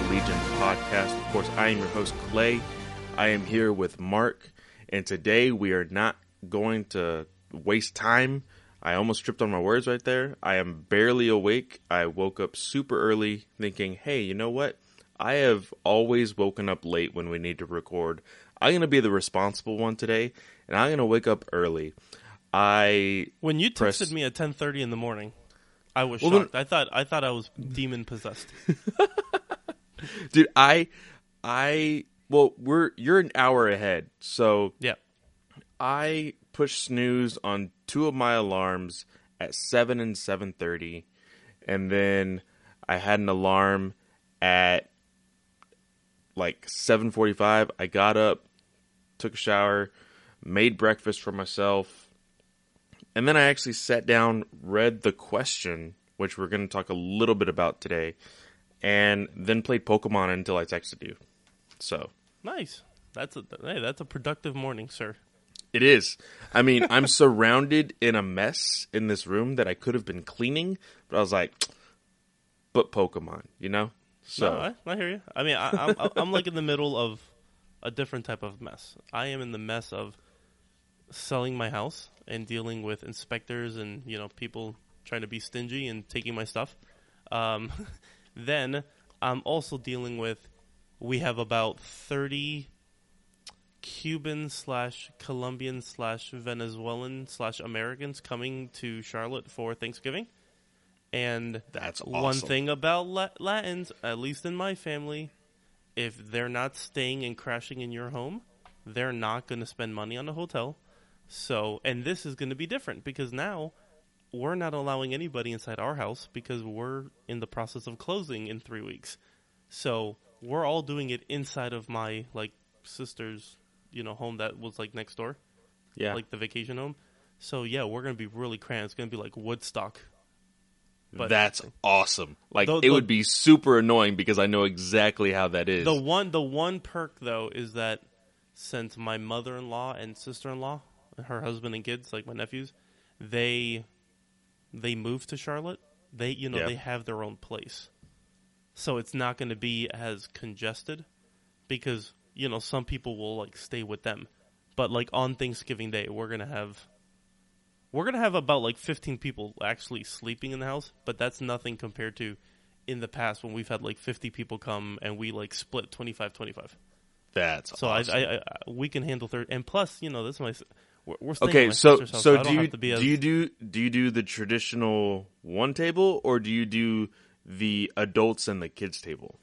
Legion podcast. Of course, I am your host, Clay. I am here with Mark, and today we are not going to waste time. I almost tripped on my words right there. I am barely awake. I woke up super early thinking, hey, you know what? I have always woken up late when we need to record. I'm going to be the responsible one today, and I'm going to wake up early. When you texted me at 10:30 in the morning, I was shocked. I thought I was demon possessed. Dude, you're an hour ahead, so yeah. I pushed snooze on two of my alarms at 7 and 7:30, and then I had an alarm at like 7:45. I got up, took a shower, made breakfast for myself, and then I actually sat down, read the question, which we're going to talk a little bit about today, and then played Pokemon until I texted you. So nice. That's a productive morning, sir. It is. I mean, I'm surrounded in a mess in this room that I could have been cleaning, but I was like, but Pokemon, you know? So no, I hear you. I mean, I'm like in the middle of a different type of mess. I am in the mess of selling my house and dealing with inspectors and, people trying to be stingy and taking my stuff. Then I'm also dealing with, we have about 30 Cuban/Colombian/Venezuelan/Americans coming to Charlotte for Thanksgiving. And that's awesome. One thing about Latins, at least in my family, if they're not staying and crashing in your home, they're not going to spend money on a hotel. So, and this is going to be different because now we're not allowing anybody inside our house because we're in the process of closing in 3 weeks. So we're all doing it inside of my sister's home that was next door. Yeah. Like the vacation home. So yeah, we're going to be really cramped. It's going to be like Woodstock. But that's awesome. It would be super annoying because I know exactly how that is. The one perk though is that since my mother-in-law and sister-in-law, her husband and kids, like my nephews, they moved to Charlotte. They they have their own place. So it's not going to be as congested because some people will stay with them. But on Thanksgiving Day, we're going to have about 15 people actually sleeping in the house, but that's nothing compared to in the past when we've had 50 people come and we split 25-25. That's so awesome. I we can handle 30, and plus this is my we're staying okay. at my So sister's house, do you do the traditional one table or do you do the adults and the kids table?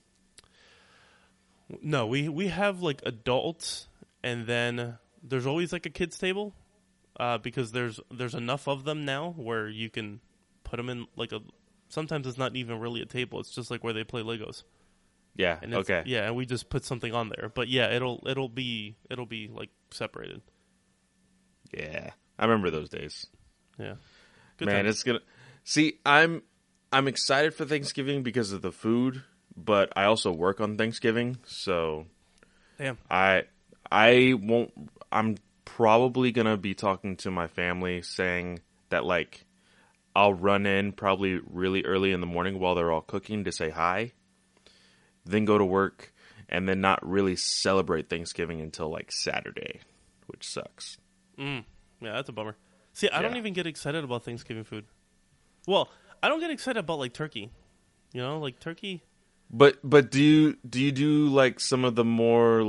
No, we have adults, and then there's always a kids table. Because there's enough of them now where you can put them in sometimes it's not even really a table. It's just where they play Legos. Yeah. And okay. Yeah, and we just put something on there. But yeah, it'll be separated. Yeah, I remember those days. Yeah. Good Man, time. It's gonna see. I'm excited for Thanksgiving because of the food, but I also work on Thanksgiving, so damn. I won't. I'm probably gonna be talking to my family saying that I'll run in probably really early in the morning while they're all cooking to say hi, then go to work, and then not really celebrate Thanksgiving until Saturday, which sucks. Yeah, that's a bummer. See, I don't even get excited about Thanksgiving food. Well, I don't get excited about turkey. Turkey. But do you do some of the more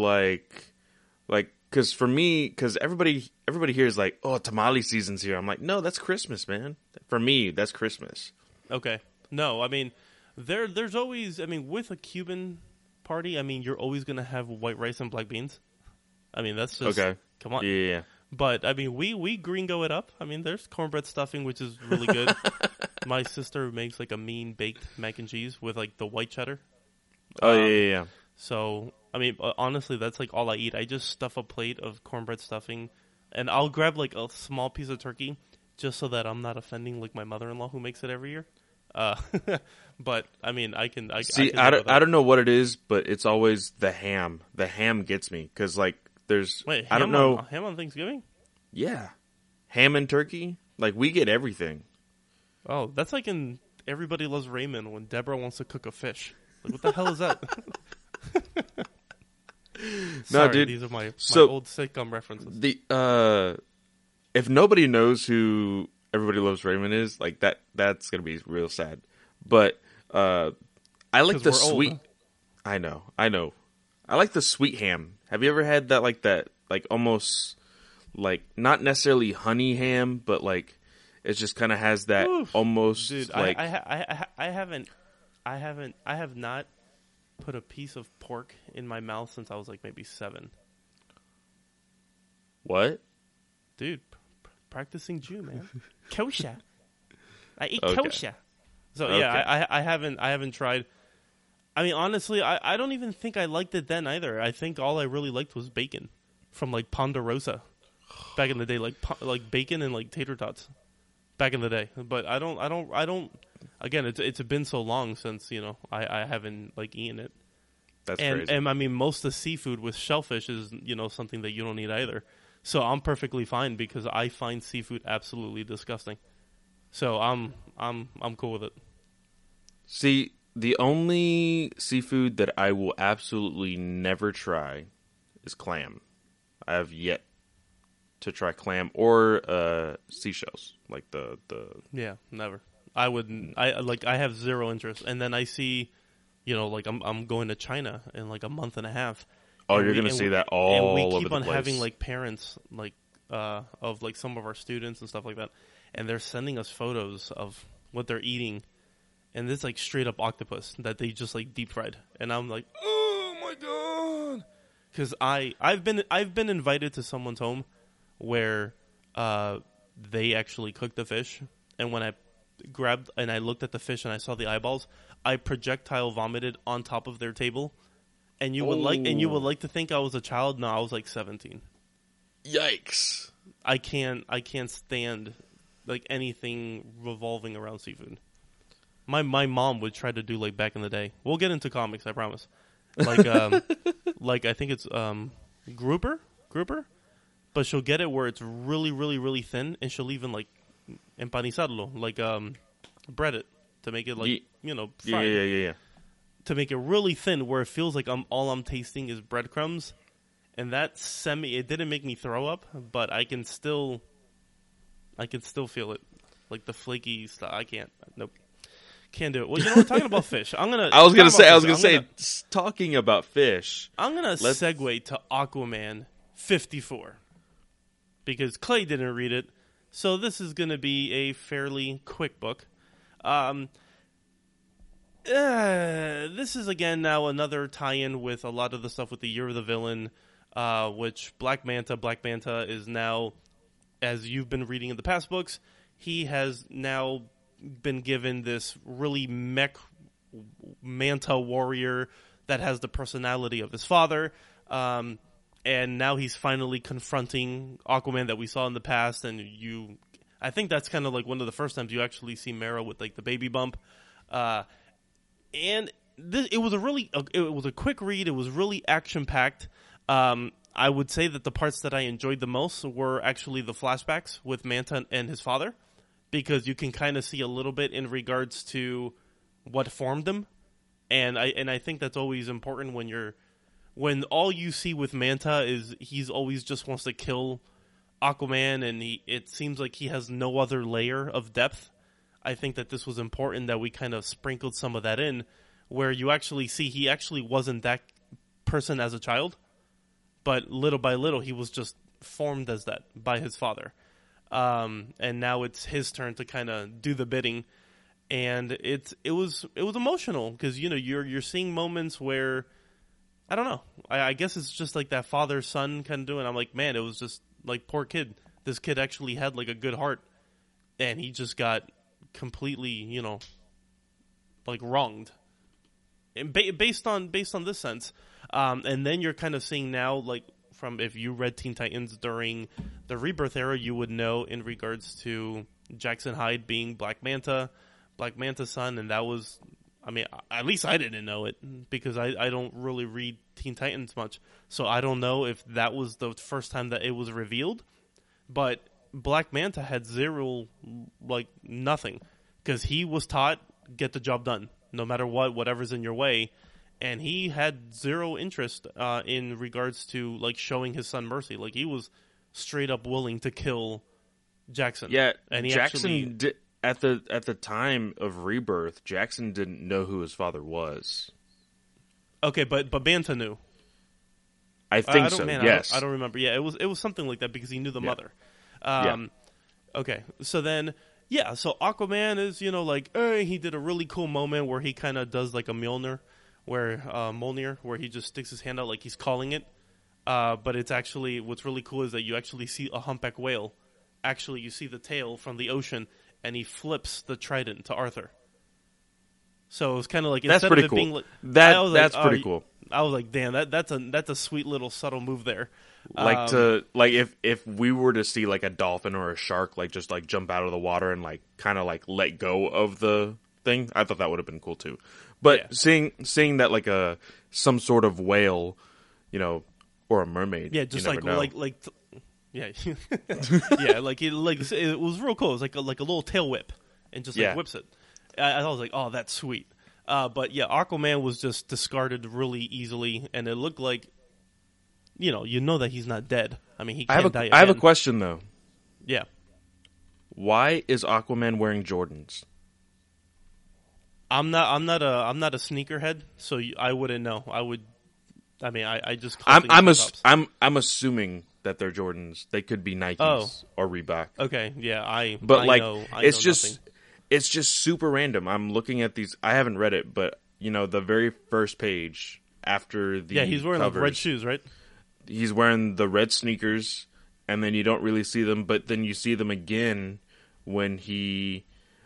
because for me, because everybody here is oh, tamale season's here. I'm like, no, that's Christmas, man. For me, that's Christmas. Okay. No, I mean, there's always, with a Cuban party, you're always going to have white rice and black beans. That's just, okay. Come on. Yeah. But, we gringo it up. There's cornbread stuffing, which is really good. My sister makes a mean baked mac and cheese with the white cheddar. Oh, yeah. So, honestly, that's all I eat. I just stuff a plate of cornbread stuffing, and I'll grab a small piece of turkey just so that I'm not offending my mother-in-law who makes it every year. But I can see. I don't know what it is, but it's always the ham. The ham gets me because there's. Wait, I don't know. Ham on Thanksgiving? Yeah, ham and turkey. We get everything. Oh, that's in Everybody Loves Raymond when Deborah wants to cook a fish. What the hell is that? Sorry, no, dude. These are my So old sitcom references. If nobody knows who Everybody Loves Raymond is, like that's gonna be real sad. But I like the sweet. Old. I know. I like the sweet ham. Have you ever had that? Like almost like not necessarily honey ham, but like it just kind of has that almost. Dude, like I have not put a piece of pork in my mouth since I was like maybe 7. What? Dude, practicing Jew, man. Kosher. I eat Okay. kosher. So yeah, I haven't tried. I mean, honestly, I don't even think I liked it then either. I think all I really liked was bacon from like Ponderosa back in the day, like bacon and like tater tots back in the day. But I don't. Again, it's been so long since I haven't like eaten it. That's crazy. And I mean, most of the seafood with shellfish is something that you don't eat either. So I'm perfectly fine because I find seafood absolutely disgusting. So I'm cool with it. See, the only seafood that I will absolutely never try is clam. I have yet to try clam or seashells, like the. Yeah, never. I wouldn't. I have zero interest. And then I see, like I'm going to China in like a month and a half. Oh, you're gonna see that all over the place. And we keep on having like parents like of like some of our students and stuff like that, and they're sending us photos of what they're eating, and it's like straight up octopus that they just like deep fried, and I'm like, oh my god, because I've been invited to someone's home where they actually cooked the fish, and when I grabbed and I looked at the fish and I saw the eyeballs, I projectile vomited on top of their table. And you would like to think I was a child. No, I was like 17. Yikes! I can't stand like anything revolving around seafood. My mom would try to do like back in the day. We'll get into comics, I promise. Like like I think it's grouper, but she'll get it where it's really really really thin, and she'll even like empanizarlo, like bread it to make it like fried. Yeah. To make it really thin where it feels like all I'm tasting is breadcrumbs. And that it didn't make me throw up, but I can still feel it. Like the flaky stuff. I can't. Nope. Can't do it. Well, we're talking about fish. I was gonna say talking about fish. I'm gonna segue to Aquaman 54. Because Clay didn't read it. So this is gonna be a fairly quick book. This is again now another tie-in with a lot of the stuff with the Year of the Villain, which Black Manta is now, as you've been reading in the past books, he has now been given this really mech Manta warrior that has the personality of his father, and now he's finally confronting Aquaman that we saw in the past, and I think that's kind of like one of the first times you actually see Mera with like the baby bump. And it was a quick read. It was really action packed. I would say that the parts that I enjoyed the most were actually the flashbacks with Manta and his father, because you can kind of see a little bit in regards to what formed him, and I think that's always important when all you see with Manta is he's always just wants to kill Aquaman, and it seems like he has no other layer of depth. I think that this was important that we kind of sprinkled some of that in, where you actually see he actually wasn't that person as a child, but little by little he was just formed as that by his father. And now it's his turn to kind of do the bidding, and it was emotional because you're seeing moments where I don't know. I guess it's just like that father son kind of doing. I'm like, man, it was just like poor kid. This kid actually had like a good heart, and he just got completely, like wronged, and based on this sense, and then you're kind of seeing now, like from if you read Teen Titans during the Rebirth era, you would know in regards to Jackson Hyde being Black Manta's son, and that was, I mean, at least I didn't know it because I don't really read Teen Titans much, so I don't know if that was the first time that it was revealed, but Black Manta had zero, like nothing, because he was taught get the job done, no matter whatever's in your way, and he had zero interest in regards to like showing his son mercy. Like he was straight up willing to kill Jackson. Yeah, and he Jackson did, at the time of Rebirth, Jackson didn't know who his father was. Okay, but Banta knew. I think so. Yes, I don't remember. Yeah, it was something like that because he knew the mother. Okay, so then so Aquaman is like he did a really cool moment where he kind of does like a Mjolnir, where he just sticks his hand out like he's calling it. But it's actually what's really cool is that you actually see a humpback whale. Actually, you see the tail from the ocean, and he flips the trident to Arthur. So it was kind of like that's pretty cool. That's pretty cool. I was like, damn, that's a sweet little subtle move there. Like if we were to see like a dolphin or a shark like just like jump out of the water and like kind of like let go of the thing, I thought that would have been cool too. But seeing that like some sort of whale, or a mermaid, just you never like yeah, it was real cool. It was like a little tail whip, and just whips it. I was like, oh, that's sweet. But yeah, Aquaman was just discarded really easily, and it looked like, you know that he's not dead. I mean, he can't die again. I have a question though. Yeah. Why is Aquaman wearing Jordans? I'm not a sneakerhead, so I wouldn't know. I just. I'm assuming that they're Jordans. They could be Nikes or Reebok. Okay, yeah, it's just super random. I'm looking at these. I haven't read it, but the very first page after the he's wearing covers, like red shoes, right? He's wearing the red sneakers, and then you don't really see them, but then you see them again when he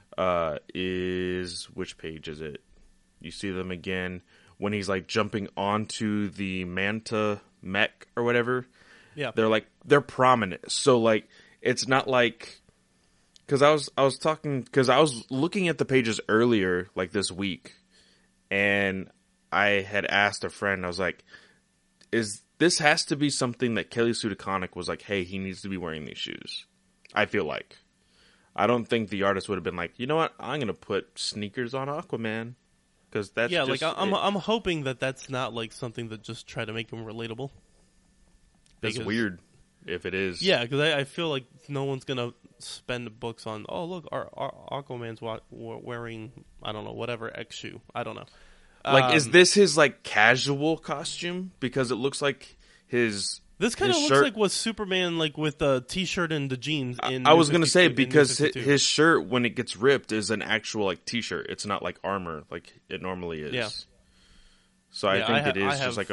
is. Which page is it? You see them again when he's like jumping onto the Manta mech or whatever. Yeah, they're prominent. So like it's not like. Because I was looking at the pages earlier, like this week, and I had asked a friend, I was like, this has to be something that Kelly Sue DeConnick was like, hey, he needs to be wearing these shoes. I feel like. I don't think the artist would have been like, you know what, I'm going to put sneakers on Aquaman. Because that's just I'm hoping that that's not like something that just try to make him relatable. That's weird. If it is. Yeah, because I feel like no one's going to spend books on, oh, look, our Aquaman's wearing, I don't know, whatever X shoe. I don't know. Like, is this his, like, casual costume? Because it looks like his This kind of looks like what Superman, like, with the T-shirt and the jeans in I was going to say, because his shirt, when it gets ripped, is an actual, like, T-shirt. It's not, like, armor like it normally is. Yeah. So I think it is just like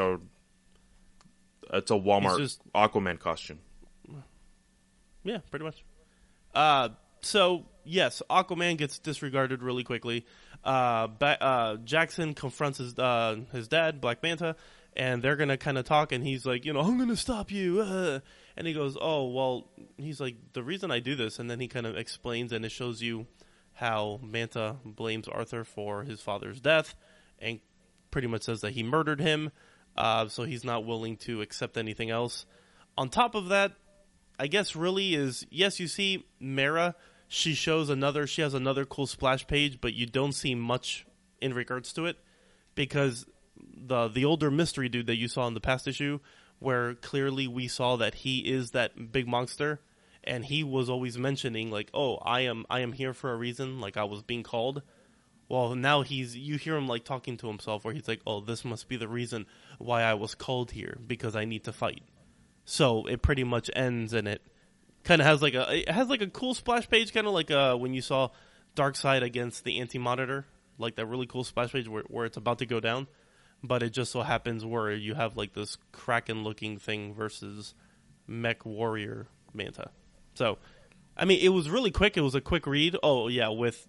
it's a Walmart Aquaman costume. Yeah, pretty much. So, yes, Aquaman gets disregarded really quickly. Jackson confronts his dad, Black Manta, and they're going to kind of talk, and he's like, I'm going to stop you. And he goes, oh, well, he's like, the reason I do this, and then he kind of explains, and it shows you how Manta blames Arthur for his father's death, and pretty much says that he murdered him, so he's not willing to accept anything else. On top of that, I guess really is, yes, you see Mera, she has another cool splash page, but you don't see much in regards to it, because the older mystery dude that you saw in the past issue, where clearly we saw that he is that big monster, and he was always mentioning like, oh, I am here for a reason, like I was being called. Well, now you hear him like talking to himself, where he's like, oh, this must be the reason why I was called here, because I need to fight. So it pretty much ends, and it kind of has like a cool splash page, kind of like when you saw Darkseid against the Anti-Monitor, like that really cool splash page where it's about to go down. But it just so happens where you have like this Kraken-looking thing versus Mech Warrior Manta. So, I mean, it was really quick. It was a quick read. Oh yeah, with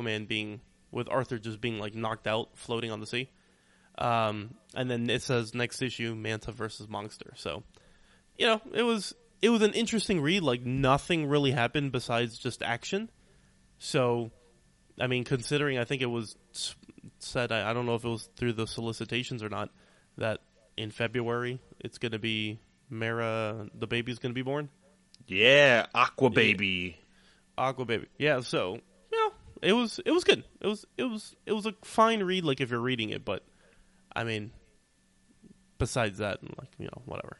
Arthur just being like knocked out, floating on the sea. And then it says next issue, Manta versus Monster. So, it was an interesting read. Like nothing really happened besides just action. So, I mean, considering I think it was said, I don't know if it was through the solicitations or not, that in February it's going to be Mera, the baby's going to be born. Yeah, Aqua Baby. Aqua Baby. Yeah, so it was good. It was a fine read, like if you're reading it, but I mean, besides that, like, whatever.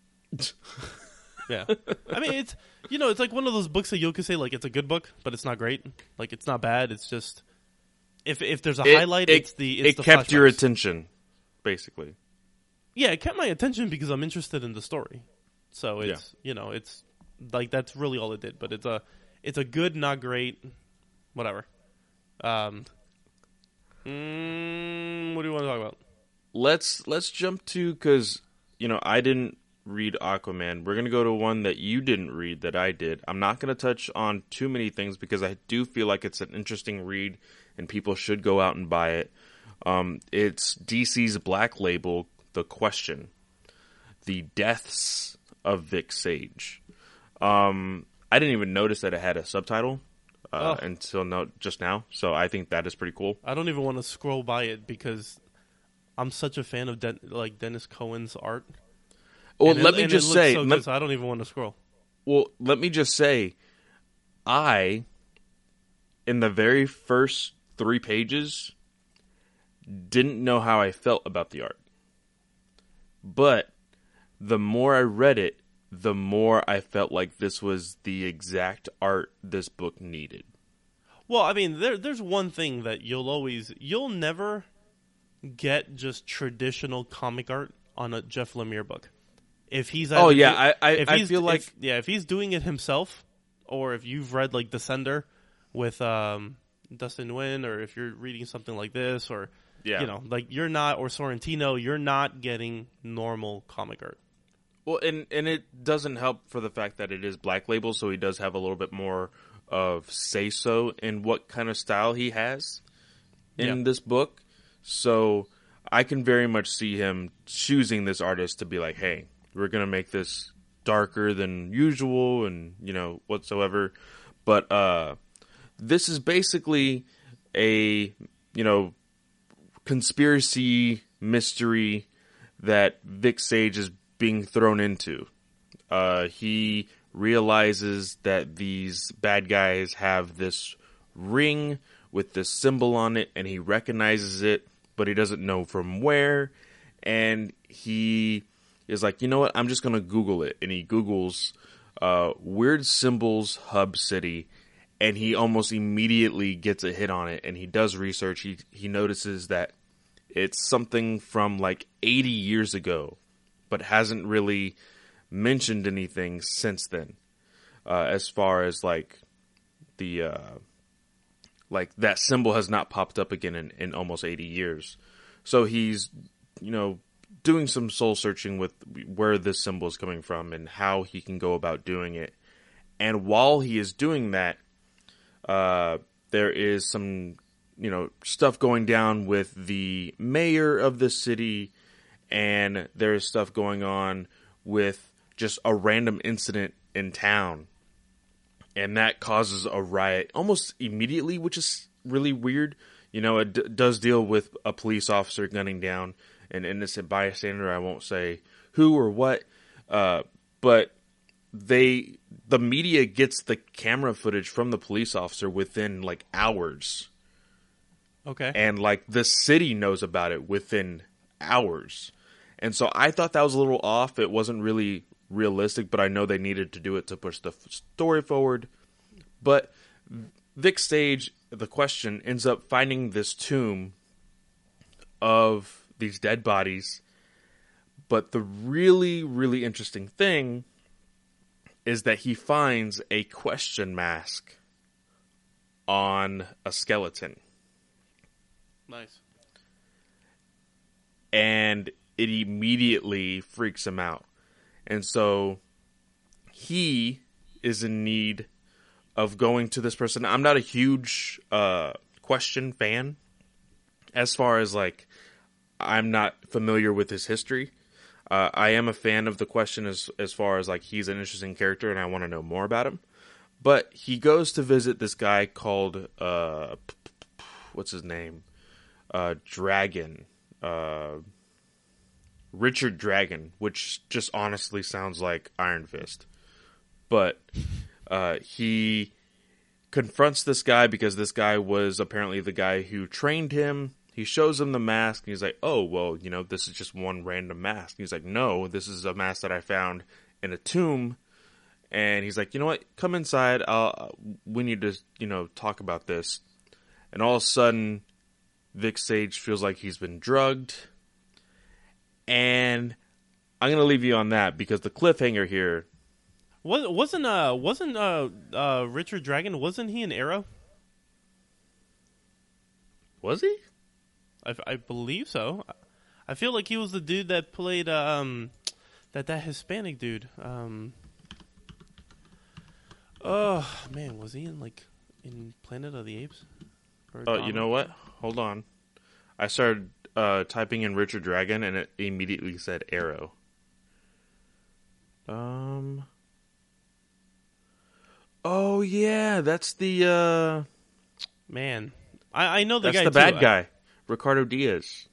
Yeah. I mean, it's it's like one of those books that you could say like it's a good book, but it's not great. Like it's not bad. It's just if there's a highlight, it's the kept your flashbacks. attention, basically. Yeah, it kept my attention because I'm interested in the story. So it's it's like that's really all it did. But it's a good, not great, whatever. What do you want to talk about? Let's jump to, because I didn't read Aquaman. We're gonna go to one that you didn't read that I did. I'm not gonna touch on too many things because I do feel like it's an interesting read and people should go out and buy it. It's DC's Black Label, The Question, The Deaths of Vic Sage. I didn't even notice that it had a subtitle until just now, so I think that is pretty cool. I don't even want to scroll by it because I'm such a fan of Dennis Cohen's art. Well, let me just say, so good, so I don't even want to scroll. Well, let me just say, in the very first 3 pages, didn't know how I felt about the art. But the more I read it, the more I felt like this was the exact art this book needed. Well, I mean, there's one thing that you'll never get just traditional comic art on a Jeff Lemire book. If he's I feel like if he's doing it himself, or if you've read like Descender with Dustin Nguyen, or if you're reading something like this, or like you're not, or Sorrentino, you're not getting normal comic art. Well, and it doesn't help for the fact that it is Black Label, so he does have a little bit more of say-so in what kind of style he has in this book. So I can very much see him choosing this artist to be like, hey, we're going to make this darker than usual and, whatsoever. But this is basically a, conspiracy mystery that Vic Sage is being thrown into. He realizes that these bad guys have this ring with this symbol on it, and he recognizes it, but he doesn't know from where. And he is like, you know what? I'm just going to Google it. And he Googles Weird Symbols Hub City, and he almost immediately gets a hit on it. And he does research. He notices that it's something from like 80 years ago, but hasn't really mentioned anything since then. As far as like the like that symbol has not popped up again in almost 80 years. So he's, doing some soul searching with where this symbol is coming from and how he can go about doing it. And while he is doing that, there is some, stuff going down with the mayor of the city, and there's stuff going on with just a random incident in town. And that causes a riot almost immediately, which is really weird. It does deal with a police officer gunning down an innocent bystander. I won't say who or what, but the media gets the camera footage from the police officer within like hours. Okay. And like the city knows about it within hours. And so I thought that was a little off. It wasn't really realistic, but I know they needed to do it to push the story forward. But Vic Sage, The Question, ends up finding this tomb of these dead bodies. But the really, really interesting thing is that he finds a question mask on a skeleton. Nice. And it immediately freaks him out. And so he is in need of going to this person. I'm not a huge Question fan. As far as like, I'm not familiar with his history. I am a fan of The Question as far as like he's an interesting character and I want to know more about him. But he goes to visit this guy called what's his name? Dragon. Richard Dragon, which just honestly sounds like Iron Fist. But he confronts this guy because this guy was apparently the guy who trained him he shows him the mask, and he's like, "Oh, well, this is just one random mask." And he's like, "No, this is a mask that I found in a tomb." And he's like, "You know what? Come inside. We need to, talk about this." And all of a sudden, Vic Sage feels like he's been drugged. And I'm going to leave you on that because the cliffhanger here. Wasn't Richard Dragon, wasn't he an Arrow? Was he? I believe so. I feel like he was the dude that played that Hispanic dude. Oh man, was he in Planet of the Apes? Oh, you know what? Hold on. I started typing in Richard Dragon, and it immediately said Arrow. Oh yeah, that's the man. I know the that's guy. That's the bad guy, Ricardo Diaz.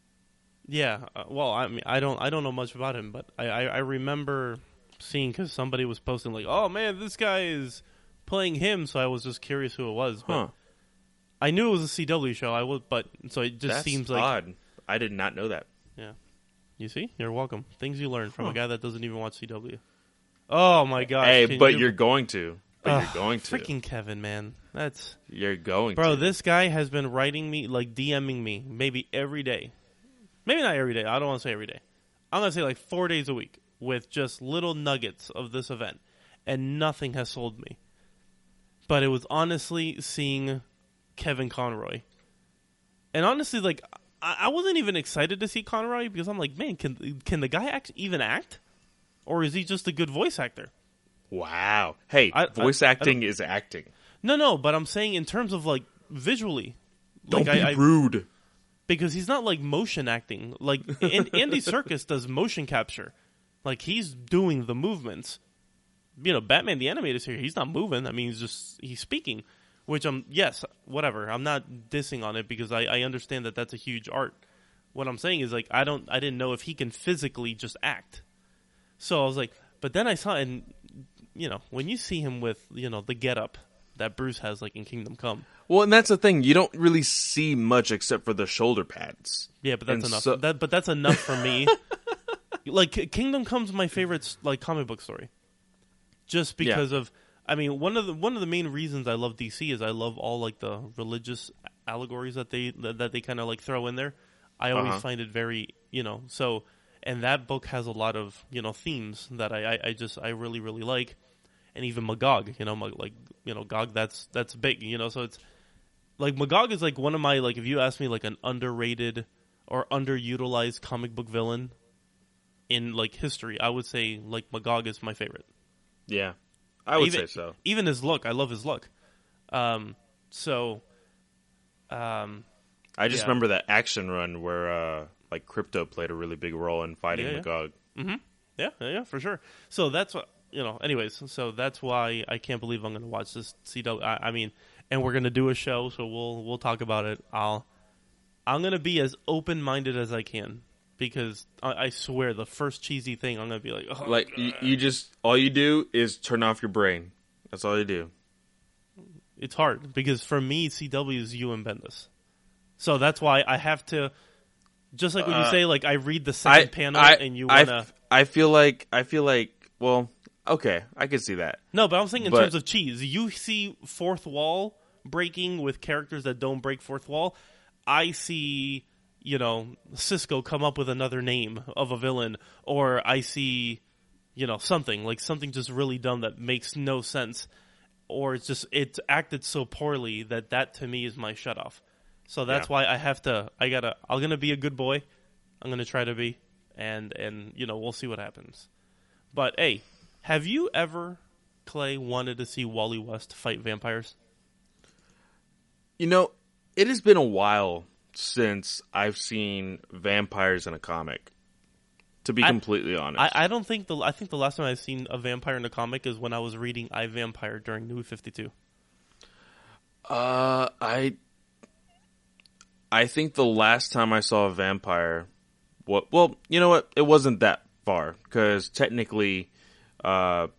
Yeah. Well, I mean, I don't know much about him, but I remember seeing because somebody was posting like, "Oh man, this guy is playing him," so I was just curious who it was. But I knew it was a CW show. So it just seems like odd. I did not know that. Yeah. You see, you're welcome. Things you learn from a guy that doesn't even watch CW. Oh my gosh! Hey, but you're going to. But you're going to. Freaking Kevin, man. You're going to. Bro, this guy has been writing me, DMing me, maybe every day. Maybe not every day. I don't want to say every day. I'm going to say 4 days a week with just little nuggets of this event. And nothing has sold me. But it was honestly seeing Kevin Conroy. And honestly, I wasn't even excited to see Conroy because I'm like, man, can the guy even act? Or is he just a good voice actor? Wow. Hey, voice acting is acting. No, but I'm saying in terms of visually. Don't be rude. Because he's not motion acting. Andy Serkis does motion capture. He's doing the movements. Batman the Animated Series, he's not moving. I mean, he's speaking. Which yes, whatever. I'm not dissing on it because I understand that that's a huge art. What I'm saying is I didn't know if he can physically just act. So I was like, but then I saw, and when you see him with the getup that Bruce has in Kingdom Come. Well, and that's the thing. You don't really see much except for the shoulder pads. Yeah, but that's enough. But that's enough for me. Kingdom Come's my favorite comic book story. Just because of, I mean, one of the main reasons I love DC is I love all the religious allegories that they kind of throw in there. I always find it very so, and that book has a lot of themes that I really really like, and even Magog, Gog that's big, so it's Magog is one of my if you ask me an underrated or underutilized comic book villain in history, I would say Magog is my favorite. Yeah. I would say so. Even his look. I love his look. I just remember that action run where Crypto played a really big role in fighting Magog. Mm-hmm. Yeah, for sure. So that's what, anyways, so that's why I can't believe I'm going to watch this CW. I mean, and we're going to do a show, so we'll talk about it. I'm going to be as open-minded as I can. Because I swear, the first cheesy thing, I'm going to be you just, all you do is turn off your brain. That's all you do. It's hard, because for me, CW is you and Bendis. So that's why I have to, just when you say, I read the second panel and you want to... I feel like, well, okay, I can see that. No, but I'm saying in terms of cheese. You see fourth wall breaking with characters that don't break fourth wall. I see... Cisco come up with another name of a villain, or I see, something just really dumb that makes no sense, or it's acted so poorly that to me is my shut off. So that's why I'm gonna be a good boy. I'm gonna try to be, and we'll see what happens. But hey, have you ever, Clay, wanted to see Wally West fight vampires? It has been a while since I've seen vampires in a comic. To be completely honest, I think the last time I've seen a vampire in a comic is when I was reading I, Vampire during New 52. I think the last time I saw a vampire, well, you know what? It wasn't that far because technically, that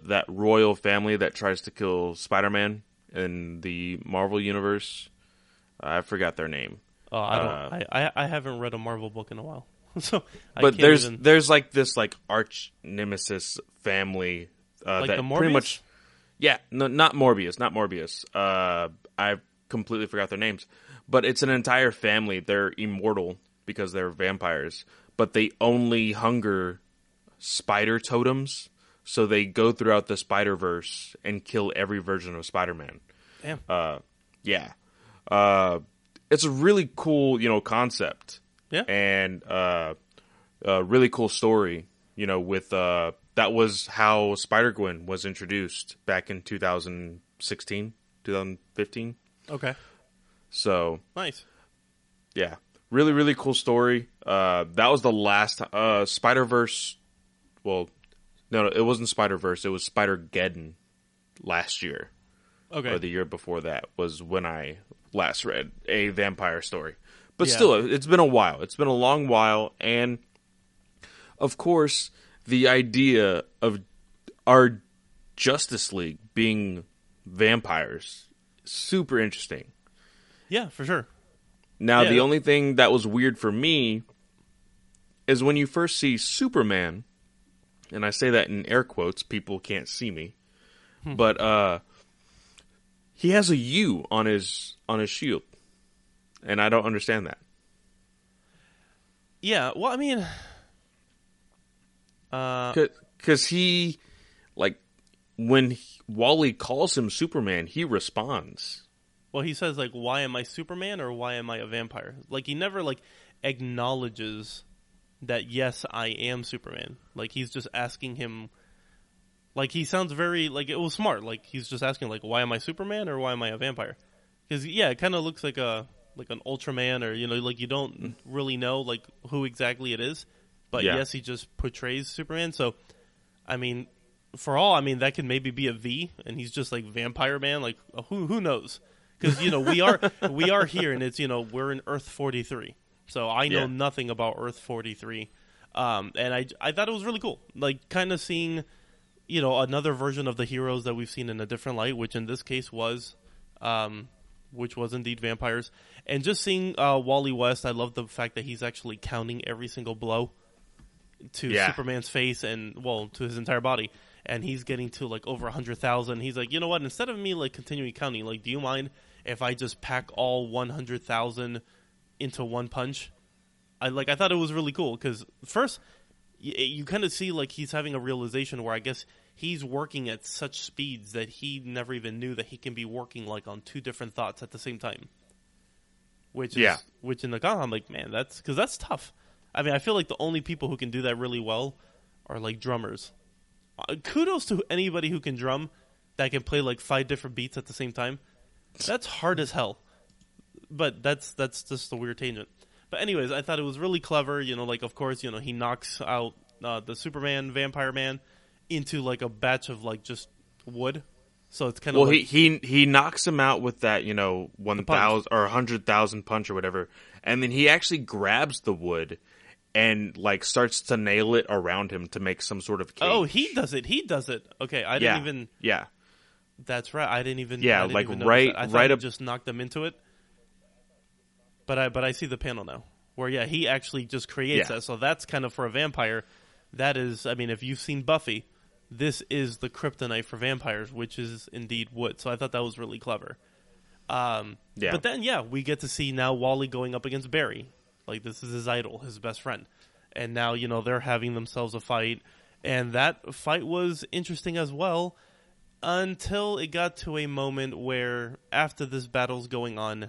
royal family that tries to kill Spider-Man in the Marvel universe. I forgot their name. Oh, I don't. I haven't read a Marvel book in a while, so. But there's like this like arch nemesis family like that the Morbius? pretty much. Yeah, no, not Morbius, not Morbius. I completely forgot their names, but it's an entire family. They're immortal because they're vampires, but they only hunger spider totems. So they go throughout the Spider-Verse and kill every version of Spider-Man. Damn. Yeah. It's a really cool, concept. Yeah. And a really cool story, with that was how Spider-Gwen was introduced back in 2016, 2015. Okay. So. Nice. Yeah. Really, really cool story. That was the last Spider-Verse. Well, no, it wasn't Spider-Verse. It was Spider-Geddon last year. Okay. Or the year before that was when I last read a vampire story. But still, it's been a while. It's been a long while. And, of course, the idea of our Justice League being vampires, super interesting. Yeah, for sure. Now, the only thing that was weird for me is when you first see Superman, and I say that in air quotes, people can't see me, but he has a U on his shield, and I don't understand that. Yeah, well, I mean, because he, like, when Wally calls him Superman, he responds. Well, he says, like, why am I Superman or why am I a vampire? Like, he never, like, acknowledges that, yes, I am Superman. Like, he's just asking him, like, he sounds very, like, it was smart. Like, he's just asking, like, why am I Superman or why am I a vampire? Because, yeah, it kind of looks like an Ultraman or, like, you don't really know, like, who exactly it is. But, yes, he just portrays Superman. So, I mean, for all, that could maybe be a V, and he's just, like, Vampire Man. Like, who knows? Because, we are here, and it's, we're in Earth 43. So I know nothing about Earth 43. And I thought it was really cool. Like, kind of seeing, another version of the heroes that we've seen in a different light, which in this case was indeed vampires. And just seeing Wally West, I love the fact that he's actually counting every single blow to Superman's face and, well, to his entire body. And he's getting to, like, over 100,000. He's like, you know what? Instead of me, like, continuing counting, like, do you mind if I just pack all 100,000 into one punch? I thought it was really cool because first you kind of see like he's having a realization where I guess he's working at such speeds that he never even knew that he can be working like on two different thoughts at the same time. Which in the comic, I'm like, man, that's tough. I feel like the only people who can do that really well are like drummers. Kudos to anybody who can drum that can play like 5 different beats at the same time. That's hard as hell. But that's just a weird tangent. But anyways, I thought it was really clever. Like, of course, he knocks out the Superman, Vampire Man into, like, a batch of, like, just wood. So it's kind of like... he knocks him out with that, 1,000 or 100,000 punch or whatever. And then he actually grabs the wood and, like, starts to nail it around him to make some sort of cage. Oh, he does it. Okay, I didn't even... Yeah. That's right. I didn't even... Yeah, like, right... I thought he just knocked them into it. But I see the panel now, where, he actually just creates that. So that's kind of, for a vampire, that is, if you've seen Buffy, this is the kryptonite for vampires, which is indeed wood. So I thought that was really clever. But then, we get to see now Wally going up against Barry. Like, this is his idol, his best friend. And now, they're having themselves a fight. And that fight was interesting as well, until it got to a moment where, after this battle's going on,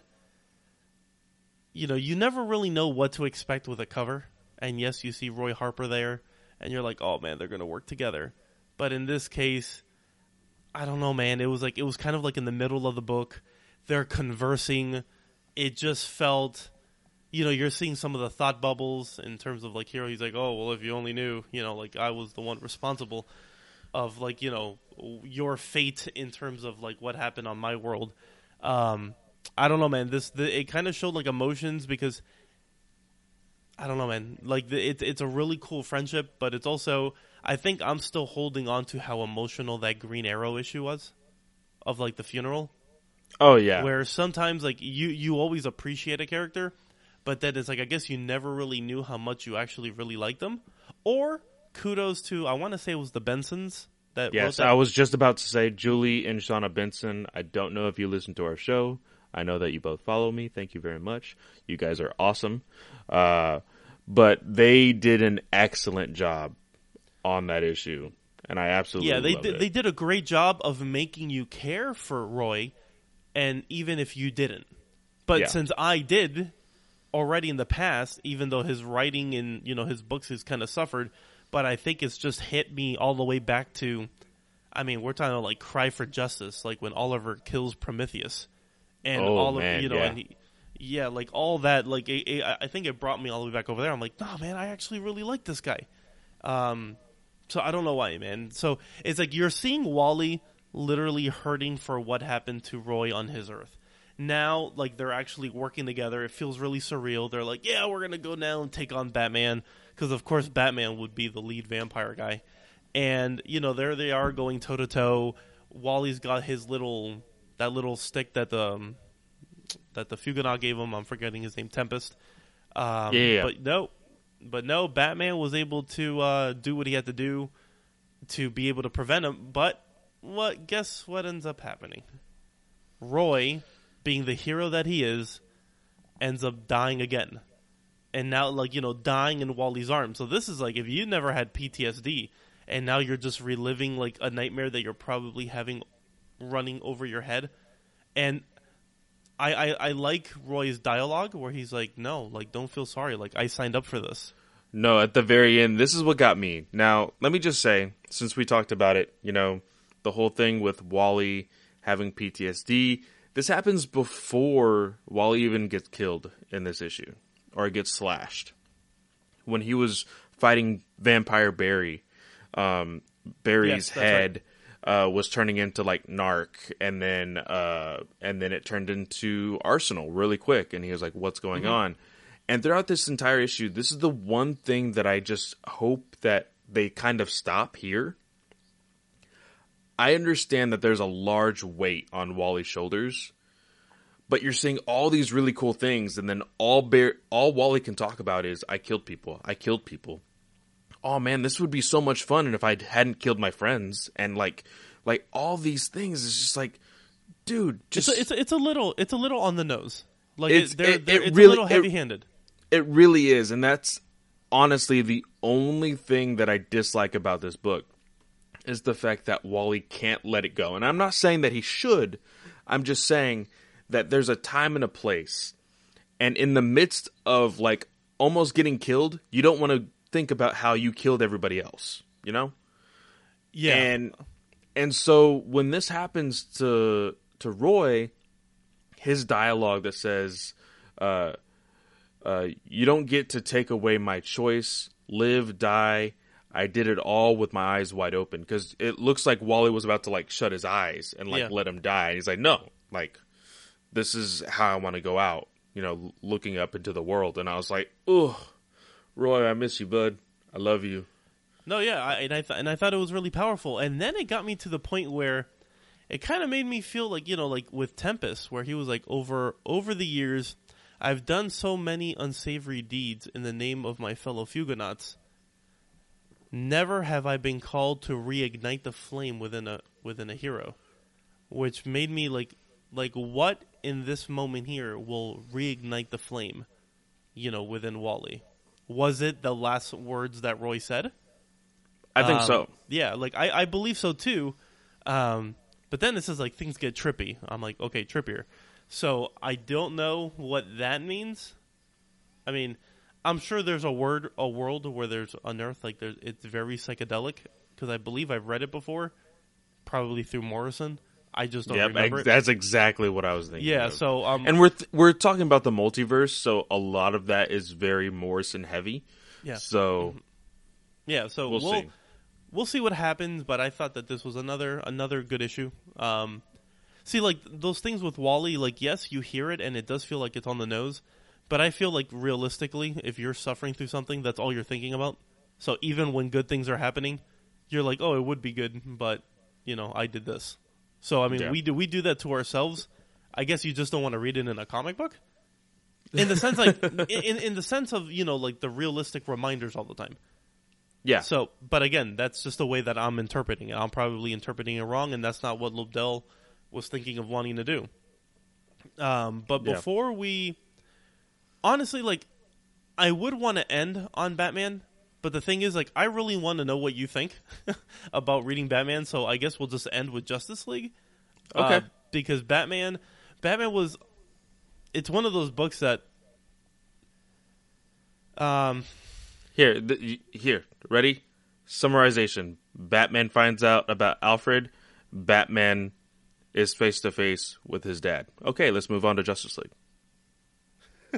you never really know what to expect with a cover. And yes, you see Roy Harper there, and you're like, oh man, they're going to work together. But in this case, I don't know, man. It was kind of like in the middle of the book. They're conversing. It just felt, you're seeing some of the thought bubbles in terms of like Hero. He's like, oh, well, if you only knew, like I was the one responsible of like, your fate in terms of like what happened on my world. I don't know, man. It kind of showed like emotions because I don't know, man. Like it's a really cool friendship, but it's also I think I'm still holding on to how emotional that Green Arrow issue was, of like the funeral. Oh yeah. Where sometimes like you always appreciate a character, but then it's like I guess you never really knew how much you actually really liked them. Or kudos to, I want to say it was the Bensons that wrote Yes, that. I was just about to say Julie and Shauna Benson. I don't know if you listen to our show. I know that you both follow me. Thank you very much. You guys are awesome. But they did an excellent job on that issue, and I absolutely loved it. They did a great job of making you care for Roy, and even if you didn't. But since I did already in the past, even though his writing in his books has kind of suffered, but I think it's just hit me all the way back to, I mean, we're talking about like Cry for Justice, like when Oliver kills Prometheus, and like all that, like I think it brought me all the way back over there. I'm like, nah, man, I actually really like this guy. So I don't know why, man. So it's like you're seeing Wally literally hurting for what happened to Roy on his Earth. Now, like, they're actually working together. It feels really surreal. They're like, yeah, we're going to go now and take on Batman. Because, of course, Batman would be the lead vampire guy. And, there they are going toe-to-toe. Wally's got his little stick that the Fugonaut gave him. I'm forgetting his name, Tempest. But no, Batman was able to do what he had to do to be able to prevent him. But guess what ends up happening? Roy, being the hero that he is, ends up dying again. And now, like, dying in Wally's arms. So this is like, if you never had PTSD, and now you're just reliving, like, a nightmare that you're probably having running over your head. And I like Roy's dialogue, where he's like, no, like, don't feel sorry. Like, I signed up for this. No, at the very end, this is what got me. Now, let me just say, since we talked about it, the whole thing with Wally having PTSD, this happens before Wally even gets killed in this issue, or gets slashed. When he was fighting Vampire Barry, Barry's head was turning into like Narc, and then it turned into Arsenal really quick, and he was like, "What's going on?" And throughout this entire issue, this is the one thing that I just hope that they kind of stop here. I understand that there's a large weight on Wally's shoulders, but you're seeing all these really cool things, and then all Wally can talk about is, I killed people. I killed people. Oh man, this would be so much fun, and if I hadn't killed my friends, and like all these things, it's just like, dude, just it's a little on the nose. Like it's really, a little heavy-handed. It really is, and that's honestly the only thing that I dislike about this book. Is the fact that Wally can't let it go. And I'm not saying that he should. I'm just saying that there's a time and a place. And in the midst of, like, almost getting killed, you don't want to think about how you killed everybody else. Yeah. And so when this happens to Roy, his dialogue that says, you don't get to take away my choice, live, die, I did it all with my eyes wide open, because it looks like Wally was about to like shut his eyes and like let him die. And he's like, no, like this is how I want to go out, looking up into the world. And I was like, oh, Roy, I miss you, bud. I love you. No, yeah, I thought it was really powerful. And then it got me to the point where it kind of made me feel like, like with Tempest, where he was like, over the years, I've done so many unsavory deeds in the name of my fellow Fugonauts. Never have I been called to reignite the flame within a hero, which made me like what in this moment here will reignite the flame, within Wally? Was it the last words that Roy said? I think so. Yeah, like I believe so too. But then it says like things get trippy. I'm like, okay, trippier. So I don't know what that means. I mean, I'm sure there's a world where there's on Earth, like it's very psychedelic, because I believe I've read it before, probably through Morrison. I just don't remember it. That's exactly what I was thinking. Yeah, of. so and we're talking about the multiverse, so a lot of that is very Morrison heavy. Yeah. So yeah, so we'll see. We'll see what happens, but I thought that this was another good issue. See, like those things with Wally, like yes, you hear it and it does feel like it's on the nose. But I feel like realistically, if you're suffering through something, that's all you're thinking about. So even when good things are happening, you're like, oh, it would be good, but, I did this. So, I mean, we do that to ourselves, I guess you just don't want to read it in a comic book. In the sense, like, in the sense of, like the realistic reminders all the time. Yeah. So, but again, that's just the way that I'm interpreting it. I'm probably interpreting it wrong, and that's not what Lobdell was thinking of wanting to do. But before we, honestly, like, I would want to end on Batman, but the thing is, like, I really want to know what you think about reading Batman. So I guess we'll just end with Justice League. Okay. Because Batman was. It's one of those books that. Here, ready? Summarization. Batman finds out about Alfred. Batman is face to face with his dad. Okay, let's move on to Justice League.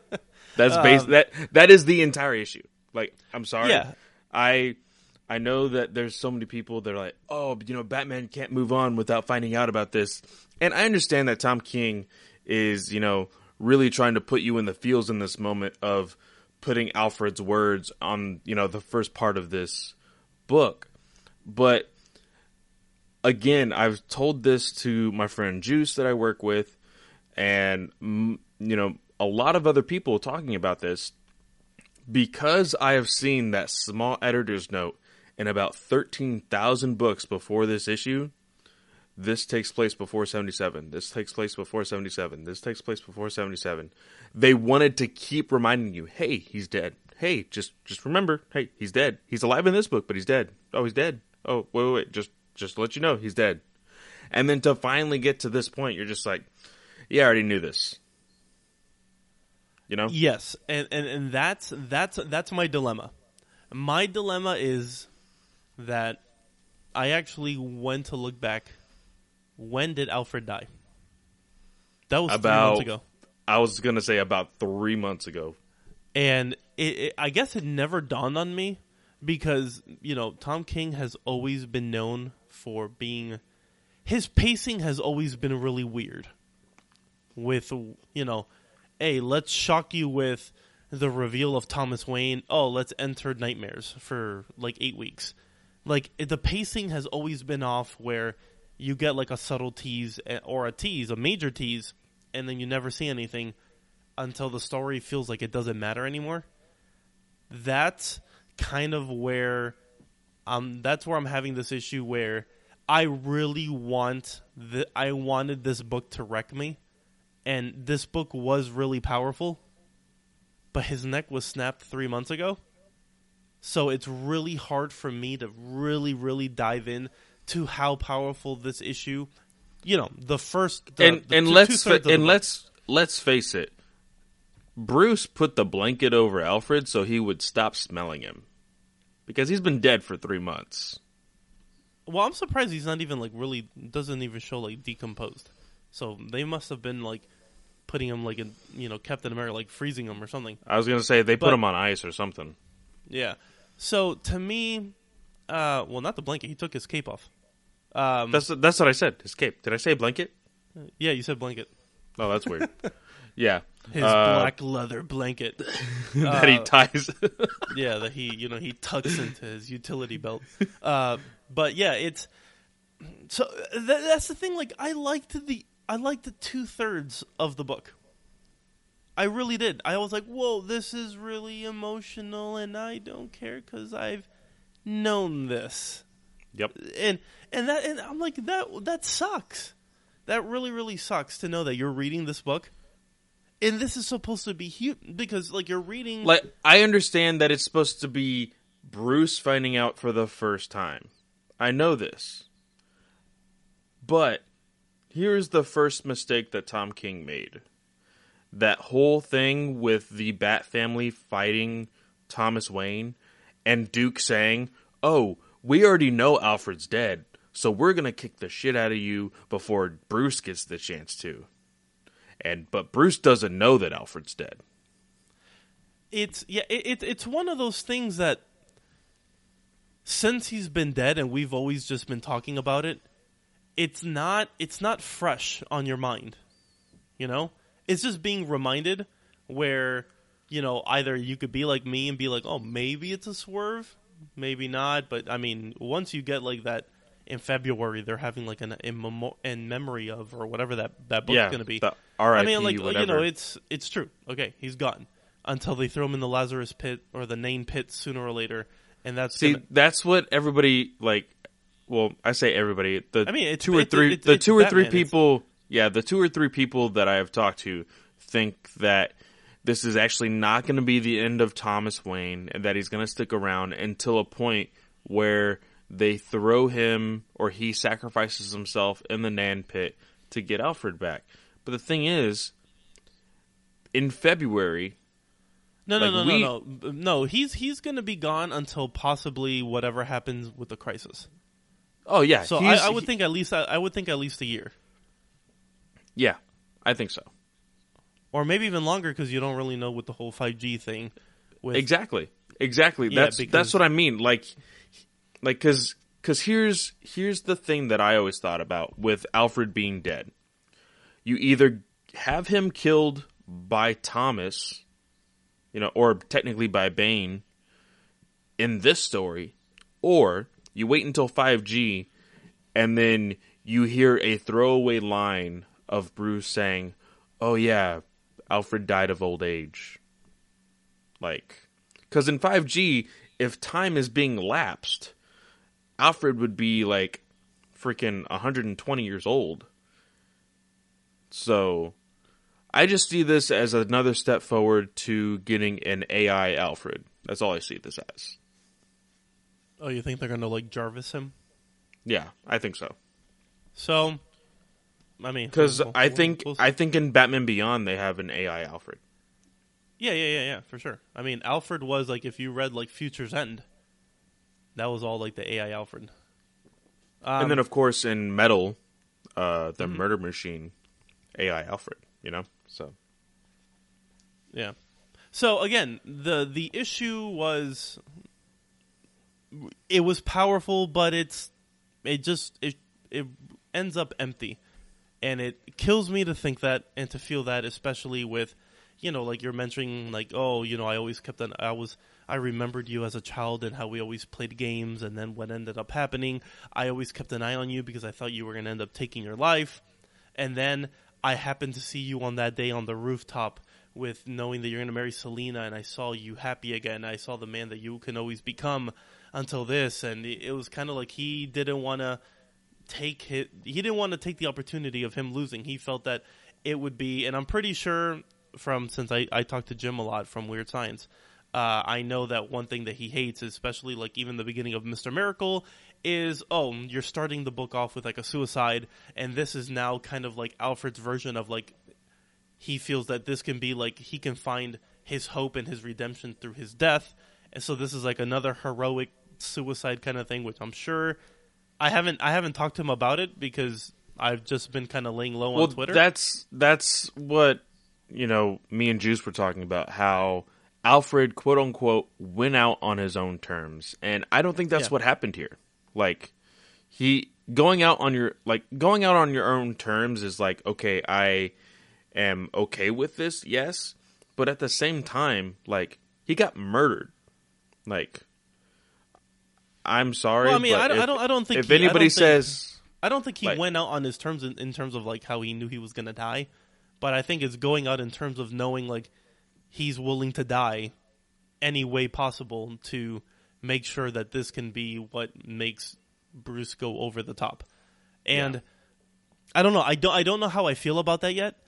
That is the entire issue. Like, I'm sorry. Yeah. I know that there's so many people that are like, oh, Batman can't move on without finding out about this. And I understand that Tom King is, really trying to put you in the feels in this moment of putting Alfred's words on, the first part of this book. But again, I've told this to my friend Juice that I work with, and, a lot of other people talking about this, because I have seen that small editor's note in about 13,000 books before this issue. This takes place before 77. This takes place before 77. This takes place before 77. They wanted to keep reminding you, hey, he's dead. Hey, just remember, hey, he's dead. He's alive in this book, but he's dead. Oh, he's dead. Oh, wait. Just to let you know, he's dead. And then to finally get to this point, you're just like, yeah, I already knew this. Yes, and that's my dilemma. My dilemma is that I actually went to look back. When did Alfred die? That was 3 months ago. I was going to say about 3 months ago. And I guess it never dawned on me because, Tom King has always been known for being... His pacing has always been really weird. With, hey, let's shock you with the reveal of Thomas Wayne. Oh, let's enter nightmares for like 8 weeks. Like, the pacing has always been off where you get like a subtle tease or a major tease, and then you never see anything until the story feels like it doesn't matter anymore. That's kind of where I'm having this issue where I really I wanted this book to wreck me, and this book was really powerful, but his neck was snapped 3 months ago. So it's really hard for me to really, really dive in to how powerful this issue, let's face it, Bruce put the blanket over Alfred so he would stop smelling him, because he's been dead for 3 months. Well, I'm surprised he's not even really doesn't even show decomposed. So they must have been putting him in Captain America, freezing him or something. I was gonna say they put him on ice or something. Yeah. So to me, well, not the blanket. He took his cape off. That's what I said. His cape. Did I say blanket? Yeah, you said blanket. Oh, that's weird. Yeah, his black leather blanket that he ties. Yeah, that he tucks into his utility belt. But yeah, it's so that's the thing. I liked the 2/3 of the book. I really did. I was like, whoa, this is really emotional, and I don't care because I've known this. Yep. And I'm like, that sucks. That really, really sucks to know that you're reading this book, and this is supposed to be huge because you're reading. I understand that it's supposed to be Bruce finding out for the first time. I know this, but here's the first mistake that Tom King made. That whole thing with the Bat family fighting Thomas Wayne and Duke saying, oh, we already know Alfred's dead, so we're going to kick the shit out of you before Bruce gets the chance to. But Bruce doesn't know that Alfred's dead. It's one of those things that since he's been dead and we've always just been talking about it, it's not fresh on your mind, It's just being reminded where, either you could be like me and be like, oh, maybe it's a swerve, maybe not. But, I mean, once you get that in February they're having like in memory of, or whatever that book's going to be. The R.I.P. I mean, like, whatever. you know, it's true. Okay, he's gone until they throw him in the Lazarus pit or the Nain pit sooner or later, and that's what everybody like. Well, I say everybody. The two or three people that I have talked to think that this is actually not going to be the end of Thomas Wayne, and that he's going to stick around until a point where they throw him or he sacrifices himself in the Nan pit to get Alfred back. But the thing is, in February, no. He's going to be gone until possibly whatever happens with the crisis. Oh yeah, so I would think at least a year. Yeah, I think so. Or maybe even longer, because you don't really know with the whole 5G thing. Exactly. Yeah, That's what I mean. Like, because here's the thing that I always thought about with Alfred being dead. You either have him killed by Thomas, or technically by Bane in this story, or you wait until 5G, and then you hear a throwaway line of Bruce saying, "Oh yeah, Alfred died of old age." Like, because in 5G, if time is being lapsed, Alfred would be like freaking 120 years old. So, I just see this as another step forward to getting an AI Alfred. That's all I see this as. Oh, you think they're going to like Jarvis him? Yeah, I think so. So, I mean, because I think in Batman Beyond they have an AI Alfred. Yeah, for sure. I mean, Alfred was like, if you read like Future's End, that was all like the AI Alfred. And then of course in Metal, the Murder Machine, AI Alfred. So. Yeah. So again, the issue was, it was powerful, but it ends up empty. And it kills me to think that and to feel that, especially with, like you're mentioning, like, oh, I remembered you as a child and how we always played games, and then what ended up happening, I always kept an eye on you because I thought you were going to end up taking your life. And then I happened to see you on that day on the rooftop with knowing that you're going to marry Selina, and I saw you happy again. I saw the man that you can always become until this, and it was kind of like he didn't want to take the opportunity of him losing. He felt that it would be, and I'm pretty sure since I talked to Jim a lot from Weird Science, I know that one thing that he hates, especially like even the beginning of Mr. Miracle, is, oh, you're starting the book off with like a suicide, and this is now kind of like Alfred's version of like, he feels that this can be like, he can find his hope and his redemption through his death, and so this is like another heroic suicide kind of thing, which I'm sure I haven't talked to him about it because I've just been kind of laying low on Twitter. That's what me and Juice were talking about, how Alfred, quote unquote, went out on his own terms, and I don't think that's what happened here. Like, going out on your own terms is like, okay, I am okay with this, yes, but at the same time, like, he got murdered. Like, I'm sorry. Well, I mean, but I don't think if anybody says, I don't think he went out on his terms in terms of like how he knew he was gonna die, but I think it's going out in terms of knowing like he's willing to die any way possible to make sure that this can be what makes Bruce go over the top. And I don't know. I don't know how I feel about that yet.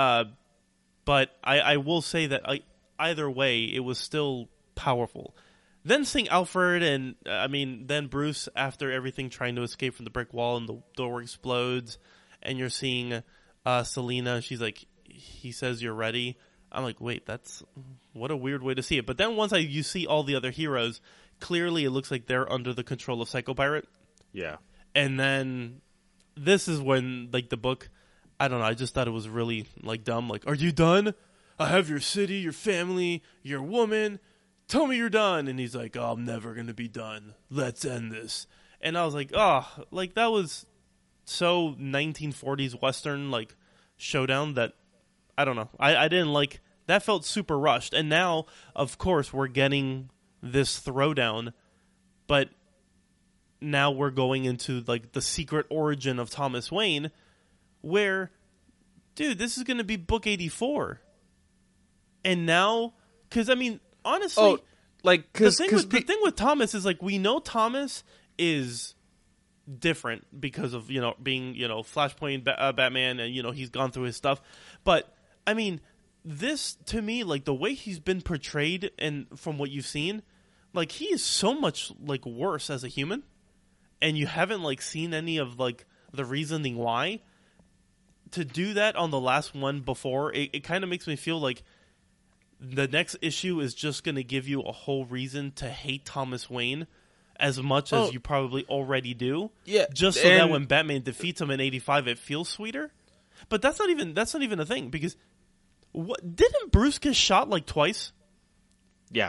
But I will say that either way, it was still powerful. Then seeing Alfred and, then Bruce, after everything, trying to escape from the brick wall and the door explodes, and you're seeing Selina, she's like, he says you're ready. I'm like, wait, what a weird way to see it. But then once you see all the other heroes, clearly it looks like they're under the control of Psycho Pirate. Yeah. And then this is when, like, the book, I don't know, I just thought it was really, like, dumb. Like, are you done? I have your city, your family, your woman. Tell me you're done. And he's like, oh, I'm never going to be done. Let's end this. And I was like, oh, like, that was so 1940s Western, like, showdown that, I don't know. I didn't like, that felt super rushed. And now, of course, we're getting this throwdown, but now we're going into like the secret origin of Thomas Wayne, where, dude, this is going to be book 84. And now, because I mean, honestly, the thing with Thomas is like, we know Thomas is different because of, being, Flashpoint Batman, and, he's gone through his stuff. But I mean, this, to me, like the way he's been portrayed and from what you've seen, like he is so much like worse as a human, and you haven't like seen any of like the reasoning why. To do that on the last one before, it kind of makes me feel like the next issue is just going to give you a whole reason to hate Thomas Wayne as much as you probably already do. Yeah, just so that when Batman defeats him in 85, it feels sweeter. But that's not even a thing, because didn't Bruce get shot like twice? Yeah.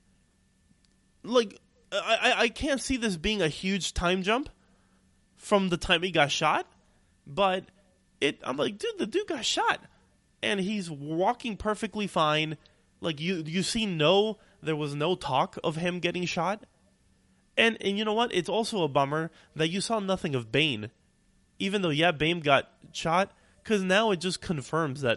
Like, I can't see this being a huge time jump from the time he got shot, but I'm like, dude, the dude got shot, and he's walking perfectly fine. Like, you see, there was no talk of him getting shot. And you know what? It's also a bummer that you saw nothing of Bane. Even though, yeah, Bane got shot, because now it just confirms that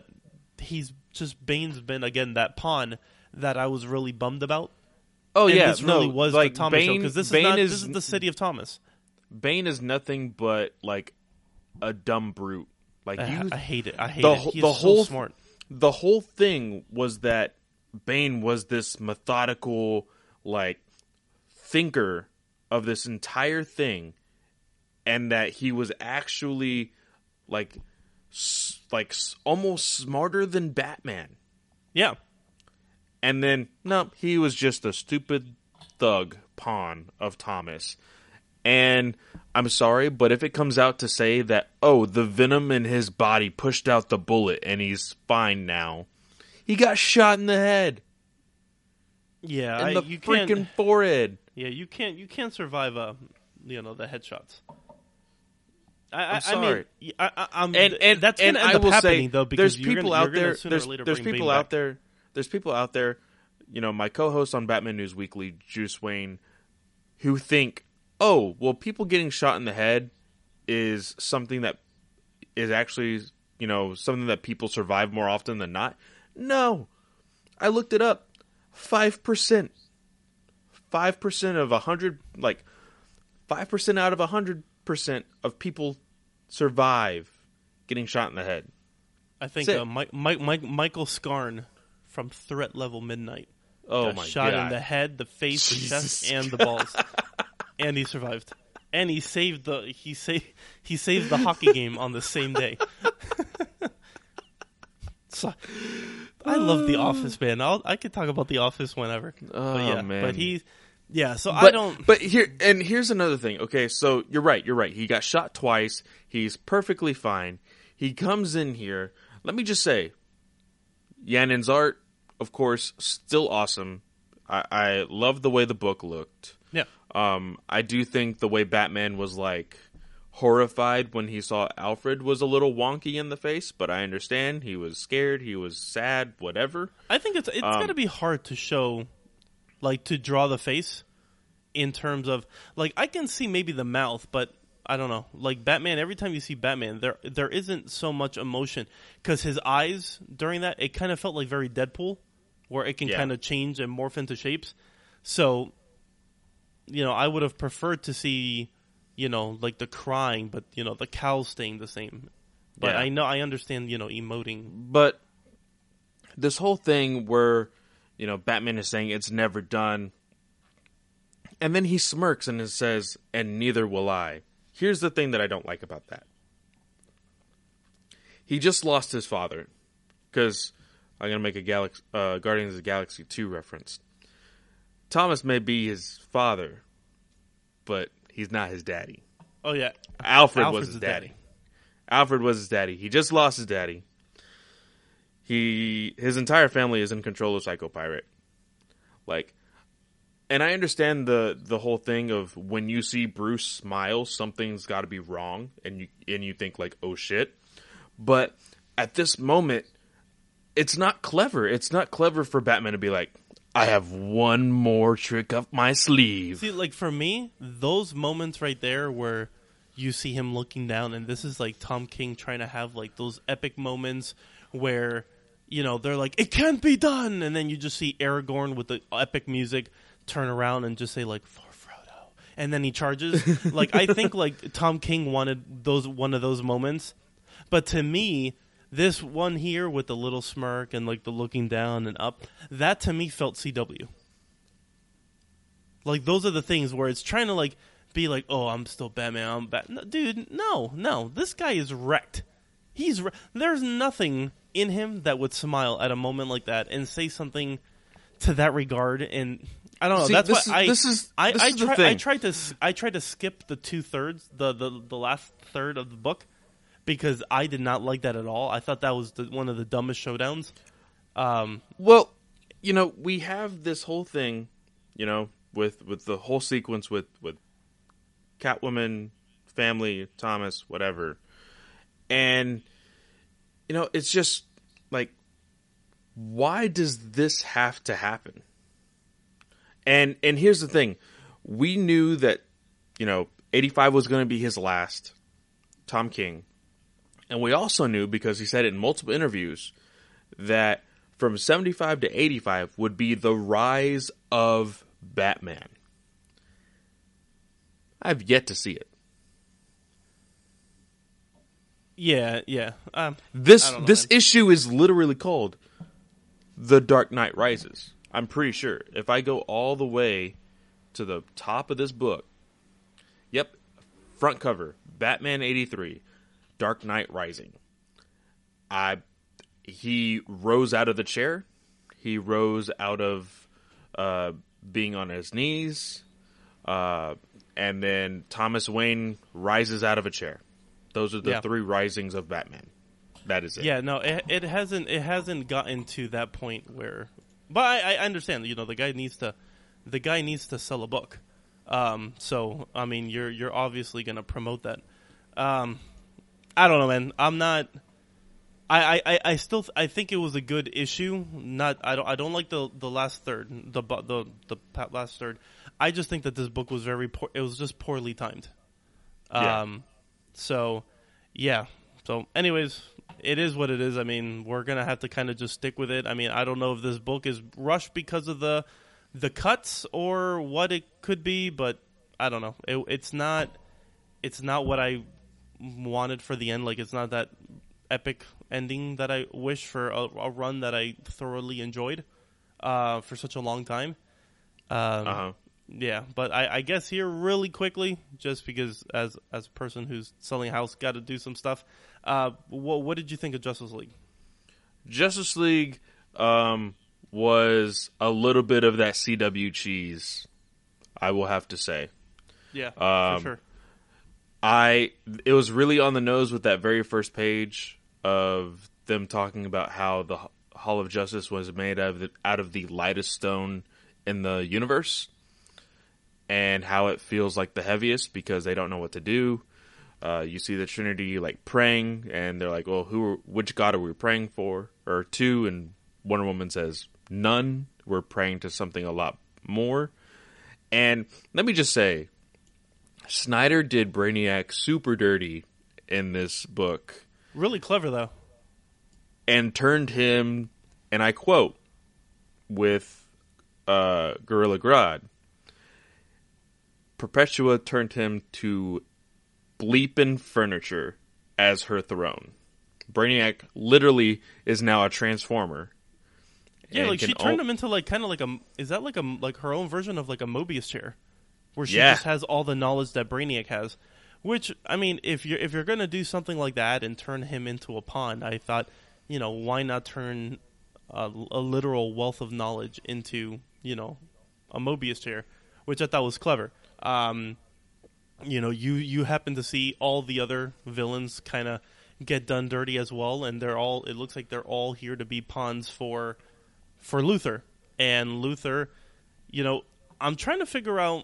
Bane's been, again, that pawn that I was really bummed about. Oh, and yeah. this really was like the Thomas show, because this is the city of Thomas. Bane is nothing but, like, a dumb brute. Like, I hate it. I hate it. He's so smart. The whole thing was that Bane was this methodical, like, thinker of this entire thing, and that he was actually, like almost smarter than Batman. Yeah. And then, no, he was just a stupid thug pawn of Thomas. And I'm sorry, but if it comes out to say that, the venom in his body pushed out the bullet and he's fine now, he got shot in the head. Yeah, in the freaking forehead. Yeah, you can't survive the headshots. I'm sorry. I mean, and that's going to end up happening though, because there's people out there. There's people out there. There's people out there. My co-host on Batman News Weekly, Juice Wayne, who think, people getting shot in the head is something that is actually, something that people survive more often than not. No, I looked it up. 5%. 5% of 100, like 5% out of 100% of people survive getting shot in the head. I think Michael Scarn from Threat Level Midnight got shot God. in the head, the face, the chest, and the balls, and he survived. And he saved the hockey game on the same day. So, I love The Office, man. I could talk about The Office whenever. Man. But here's another thing. Okay, so you're right. He got shot twice. He's perfectly fine. He comes in here. Let me just say, Yannen's art, of course, still awesome. I love the way the book looked. Yeah. I do think the way Batman was like horrified when he saw Alfred was a little wonky in the face, but I understand. He was scared, he was sad, whatever. I think it's going to be hard to show, like, to draw the face in terms of, like, I can see maybe the mouth, but I don't know. Like, Batman, every time you see Batman, there isn't so much emotion, because his eyes during that, it kind of felt like very Deadpool, where it can kind of change and morph into shapes. So, I would have preferred to see, like the crying, but, the cows staying the same. But I understand, emoting. But this whole thing where, Batman is saying it's never done, and then he smirks and it says, and neither will I. Here's the thing that I don't like about that. He just lost his father, because I'm going to make a Guardians of the Galaxy 2 reference. Thomas may be his father, but he's not his daddy. Oh, yeah. Alfred was his daddy. Alfred was his daddy. He just lost his daddy. His entire family is in control of Psycho Pirate. Like, and I understand the whole thing of when you see Bruce smile, something's got to be wrong, and you think like, oh shit. But at this moment, it's not clever. It's not clever for Batman to be like, I have one more trick up my sleeve. See, like, for me, those moments right there where you see him looking down, and this is, like, Tom King trying to have, like, those epic moments where, you know, they're like, it can't be done! And then you just see Aragorn with the epic music turn around and just say, like, for Frodo. And then he charges. Like, I think, like, Tom King wanted one of those moments. But to me, this one here with the little smirk and, like, the looking down and up, that to me felt CW. Like, those are the things where it's trying to, like, be like, oh, I'm still Batman, I'm Batman. No, dude, no. This guy is wrecked. There's nothing in him that would smile at a moment like that and say something to that regard. And I don't know. That's why I tried to skip the 2/3, the last third of the book, because I did not like that at all. I thought that was one of the dumbest showdowns. Well, you know, we have this whole thing, you know, with the whole sequence with Catwoman, family, Thomas, whatever. And, you know, it's just like, why does this have to happen? And here's the thing. We knew that, you know, 85 was going to be his last, Tom King. And we also knew, because he said it in multiple interviews, that from 75 to 85 would be the rise of Batman. I've yet to see it. Yeah. This issue is literally called The Dark Knight Rises. I'm pretty sure. If I go all the way to the top of this book, yep, front cover, Batman 83, Dark Knight Rising. He rose out of the chair. He rose out of being on his knees. And then Thomas Wayne rises out of a chair. Those are the three risings of Batman. That is it. Yeah, no, it hasn't gotten to that point where. But I understand. You know, the guy needs to sell a book. So I mean, you're obviously going to promote that. I don't know, man. I'm not. I still think it was a good issue. I don't like the last third, the last third. I just think that this book was it was just poorly timed. So, yeah. So, anyways, it is what it is. I mean, we're gonna have to kind of just stick with it. I mean, I don't know if this book is rushed because of the cuts or what it could be, but I don't know. It's not what I wanted for the end. Like, it's not that epic ending that I wish for a run that I thoroughly enjoyed for such a long time. Yeah, but I guess here really quickly, just because as a person who's selling a house, got to do some stuff. What did you think of Justice League? Justice League was a little bit of that CW cheese, I will have to say. Yeah, for sure. It was really on the nose with that very first page of them talking about how the Hall of Justice was made out of the lightest stone in the universe, and how it feels like the heaviest because they don't know what to do. You see the Trinity like praying, and they're like, "Well, which god are we praying for or to?" And Wonder Woman says, "None. We're praying to something a lot more." And let me just say, Snyder did Brainiac super dirty in this book. Really clever, though. And turned him, and I quote, with Gorilla Grodd, Perpetua turned him to bleepin' furniture as her throne. Brainiac literally is now a transformer. Yeah, like she turned him into like kind of like is that like her own version of like a Mobius chair, where she just has all the knowledge that Brainiac has. Which, I mean, if you're gonna do something like that and turn him into a pawn, I thought, you know, why not turn a literal wealth of knowledge into, you know, a Mobius chair, which I thought was clever. You know, you happen to see all the other villains kind of get done dirty as well, and it looks like they're all here to be pawns for Luthor. And Luthor, you know, I'm trying to figure out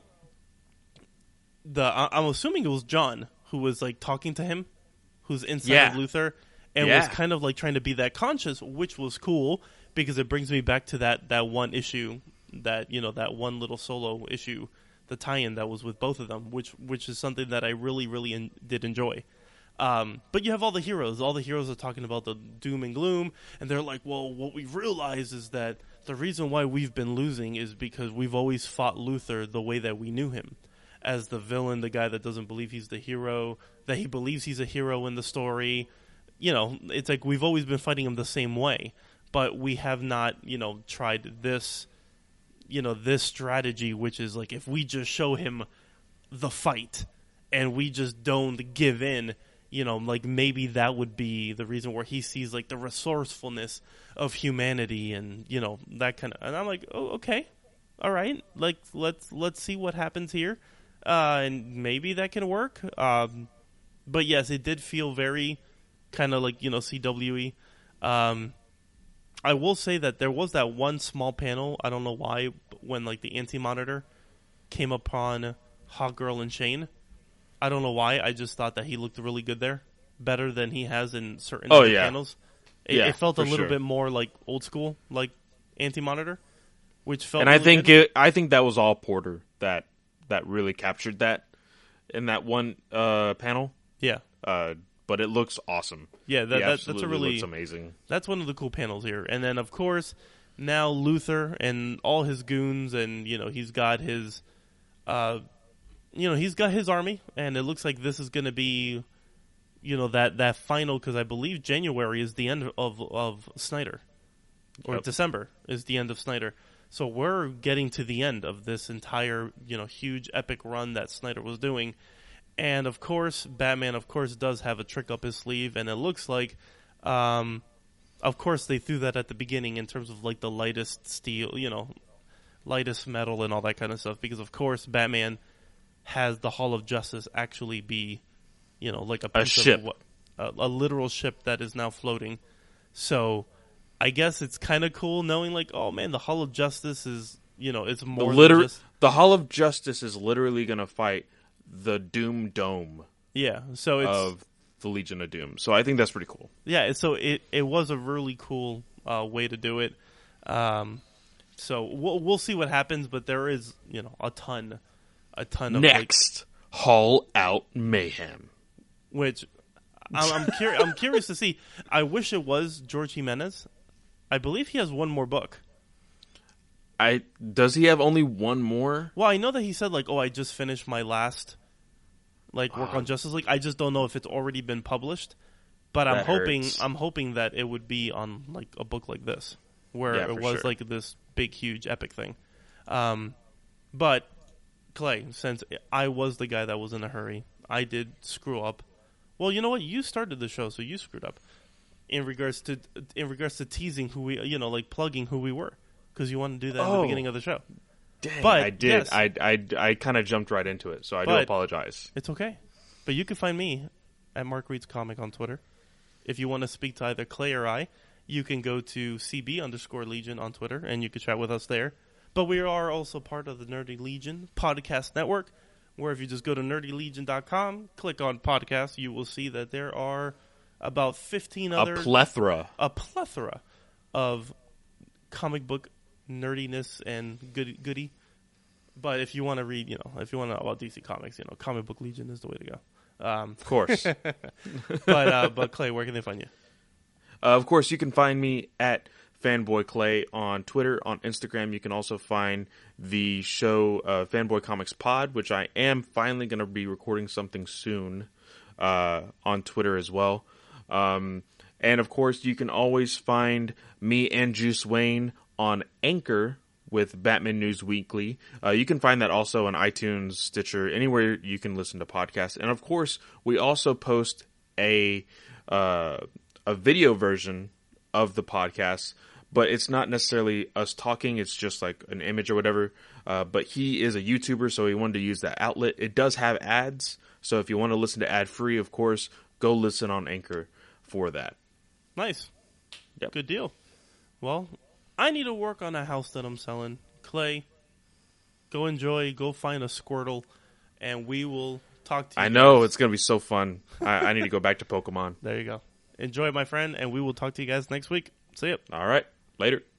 I'm assuming it was John who was like talking to him, who's inside of Luthor, and was kind of like trying to be that conscious, which was cool because it brings me back to that one issue that that one little solo issue, the tie-in that was with both of them, which is something that I really did enjoy. But you have all the heroes. All the heroes are talking about the doom and gloom, and they're like, well, what we've realized is that the reason why we've been losing is because we've always fought Luthor the way that we knew him, as the villain, the guy that doesn't believe he's the hero, that he believes he's a hero in the story. It's like we've always been fighting him the same way, but we have not, tried this, this strategy, which is like if we just show him the fight and we just don't give in, like maybe that would be the reason where he sees like the resourcefulness of humanity and, that kind of, and I'm like, oh, okay. All right. Like, let's see what happens here. And maybe that can work. But yes, it did feel very kind of like, CWE. I will say that there was that one small panel, I don't know why, when like the Anti-Monitor came upon Hawkgirl and Shane. I don't know why. I just thought that he looked really good there, better than he has in certain panels. It felt a little bit more like old school, like Anti-Monitor, which felt. And really I think that was all Porter that really captured that in that one panel. Yeah. But it looks awesome. Yeah, that's a really looks amazing. That's one of the cool panels here. And then of course now Luthor and all his goons, and he's got his. He's got his army, and it looks like this is going to be, that final, because I believe January is the end of Snyder, or December is the end of Snyder. So we're getting to the end of this entire, huge epic run that Snyder was doing. And of course, Batman, does have a trick up his sleeve, and it looks like, of course, they threw that at the beginning in terms of like the lightest steel, lightest metal and all that kind of stuff, because of course Batman has the Hall of Justice actually be, like a ship, a literal ship that is now floating. So I guess it's kind of cool knowing like, oh man, the Hall of Justice is, it's more than just... The Hall of Justice is literally going to fight the Doom Dome. Yeah, so it's of the Legion of Doom. So I think that's pretty cool. Yeah, so it was a really cool way to do it. So we'll see what happens, but there is, a ton of next Haul Out Mayhem, which I'm curious to see. I wish it was George Jimenez. I believe he has one more book. Does he have only one more? Well, I know that he said like, "Oh, I just finished my last work on Justice League." I just don't know if it's already been published. But I'm hoping that it would be on like a book like this, where it was like this big, huge, epic thing. But Clay, since I was the guy that was in a hurry, I did screw up. Well, you know what? You started the show, so you screwed up in regards to teasing who we, like plugging who we were, because you wanted to do that in the beginning of the show. Dang, but I did. Yes, I kind of jumped right into it, so I do apologize. It's okay. But you can find me at Mark Reads Comic on Twitter. If you want to speak to either Clay or I, you can go to CB_Legion on Twitter, and you can chat with us there. But we are also part of the Nerdy Legion podcast network, where if you just go to nerdylegion.com, click on podcast, you will see that there are about 15 other... A plethora of comic book nerdiness and goodie. But if you want to read, if you want to know about DC Comics, Comic Book Legion is the way to go. Of course. But Clay, where can they find you? Of course, you can find me at Fanboy Clay on Twitter. On Instagram, you can also find the show Fanboy Comics Pod, which I am finally going to be recording something soon on Twitter as well. And of course, you can always find me and Juice Wayne on Anchor with Batman News Weekly. You can find that also on iTunes, Stitcher, anywhere you can listen to podcasts. And of course, we also post a video version of the podcast, but it's not necessarily us talking. It's just like an image or whatever. But he is a YouTuber, so he wanted to use that outlet. It does have ads, so if you want to listen to ad-free, of course, go listen on Anchor for that. Nice. Yep. Good deal. Well, I need to work on a house that I'm selling. Clay, go find a Squirtle, and we will talk to you. I know, it's going to be so fun. I need to go back to Pokemon. There you go. Enjoy, my friend, and we will talk to you guys next week. See ya. All right. Later.